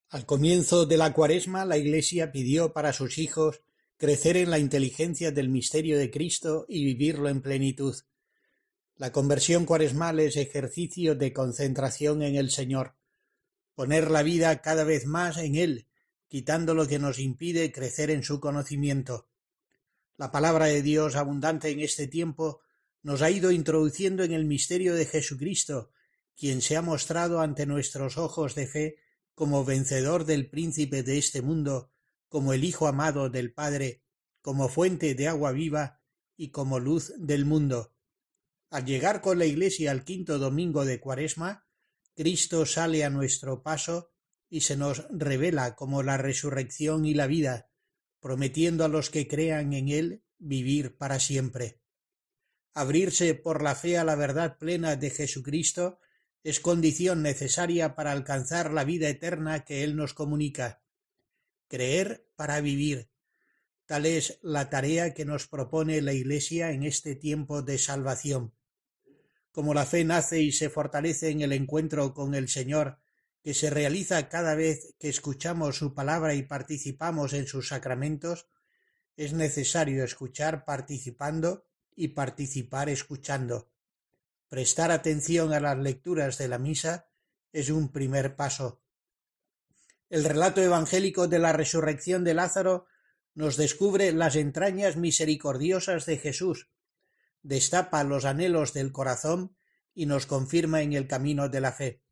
Al comienzo de la Cuaresma, la Iglesia pidió para sus hijos crecer en la inteligencia del misterio de Cristo y vivirlo en plenitud. La conversión cuaresmal es ejercicio de concentración en el Señor, poner la vida cada vez más en Él, quitando lo que nos impide crecer en su conocimiento. La palabra de Dios, abundante en este tiempo, nos ha ido introduciendo en el misterio de Jesucristo, quien se ha mostrado ante nuestros ojos de fe como vencedor del príncipe de este mundo, como el Hijo amado del Padre, como fuente de agua viva y como luz del mundo. Al llegar con la Iglesia al quinto domingo de Cuaresma, Cristo sale a nuestro paso y se nos revela como la resurrección y la vida, prometiendo a los que crean en Él vivir para siempre. Abrirse por la fe a la verdad plena de Jesucristo es condición necesaria para alcanzar la vida eterna que Él nos comunica. Creer para vivir. Tal es la tarea que nos propone la Iglesia en este tiempo de salvación. Como la fe nace y se fortalece en el encuentro con el Señor, que se realiza cada vez que escuchamos su palabra y participamos en sus sacramentos, es necesario escuchar participando y participar escuchando. Prestar atención a las lecturas de la misa es un primer paso. El relato evangélico de la resurrección de Lázaro nos descubre las entrañas misericordiosas de Jesús, destapa los anhelos del corazón y nos confirma en el camino de la fe.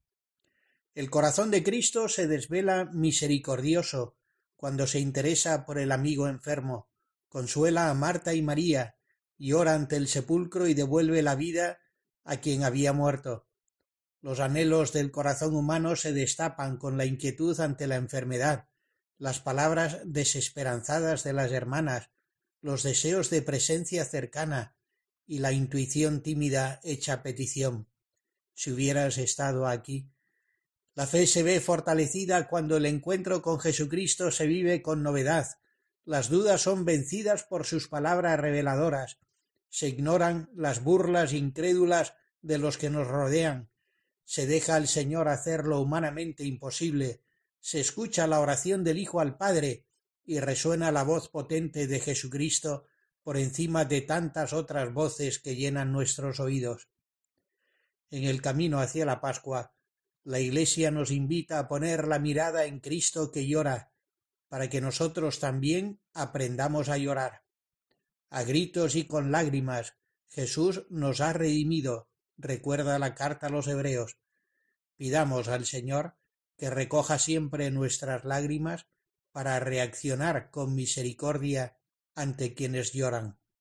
El corazón de Cristo se desvela misericordioso cuando se interesa por el amigo enfermo, consuela a Marta y María, y ora ante el sepulcro y devuelve la vida a quien había muerto. Los anhelos del corazón humano se destapan con la inquietud ante la enfermedad, las palabras desesperanzadas de las hermanas, los deseos de presencia cercana y la intuición tímida hecha petición. Si hubieras estado aquí. La fe se ve fortalecida cuando el encuentro con Jesucristo se vive con novedad. Las dudas son vencidas por sus palabras reveladoras. Se ignoran las burlas incrédulas de los que nos rodean. Se deja al Señor hacer lo humanamente imposible. Se escucha la oración del Hijo al Padre y resuena la voz potente de Jesucristo por encima de tantas otras voces que llenan nuestros oídos. En el camino hacia la Pascua, la Iglesia nos invita a poner la mirada en Cristo que llora, para que nosotros también aprendamos a llorar. A gritos y con lágrimas, Jesús nos ha redimido, recuerda la carta a los Hebreos. Pidamos al Señor que recoja siempre nuestras lágrimas para reaccionar con misericordia ante quienes lloran.